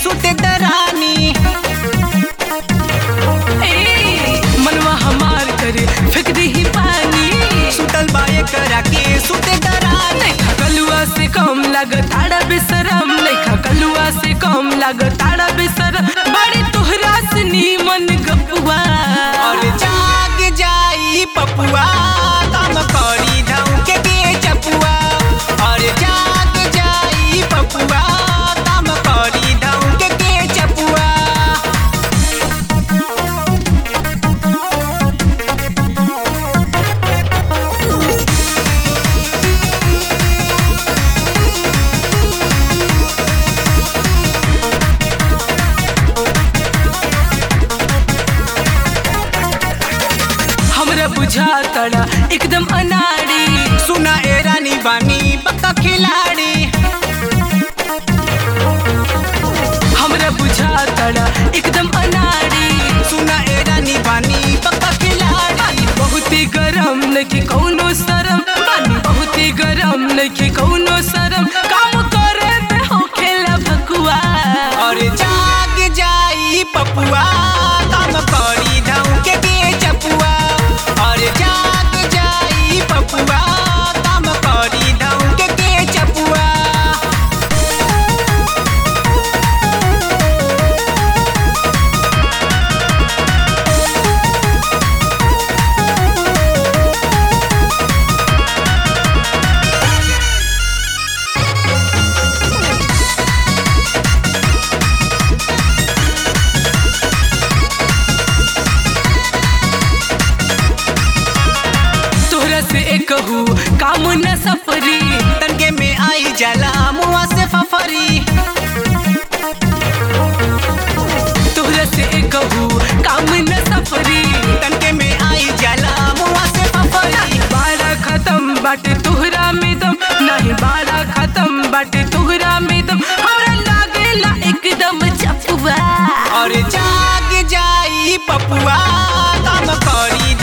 सुते दरानी। मनवा हमार करे फेंक दी ही पानी। सुतल बाए करा के सुते दरानी। कलुआ से कम लागताड़ा बेशरम, नहीं कलुआ से कम लागताड़ा बेशरम। बड़ी तोहरा से नीमन गपुआ और जाग जाई पपुआ काम करी धौके के चपुआ। और जाग जाई पपुआ काम करी धौके के चपुआ। हमरा बुझातड़ा एकदम अनाड़ी। सुना ए रानी बानी पक्का खिलाड़ी। हमरा बुझातड़ा एकदम अनाड़ी। सुना ए रानी बानी पक्का खिलाड़ी। बहुत ही गरम नइखे कौनो शरम, बानी बहुत ही गरम नइखे कौनो शरम। काम करे ते होखेला भकुआ। और जाग जाई पपुआ काम करी धौके के चपुआ। और जाग जाई पपुआ काम करी धौके के चपुआ। तोहरा से एकहू काम न सफरी। तनके में आई जाला मुआ से फफरी। तोहरा से एकहू काम न सफरी। तनके में आई जाला मुआ से फफरी। बाड़ा खत्म बाटे तोहरा में दम, नहीं बाड़ा खत्म बाटे तोहरा में दम। हमरा लागेला एकदम चपुआ। और जाग जाई पपुआ काम करी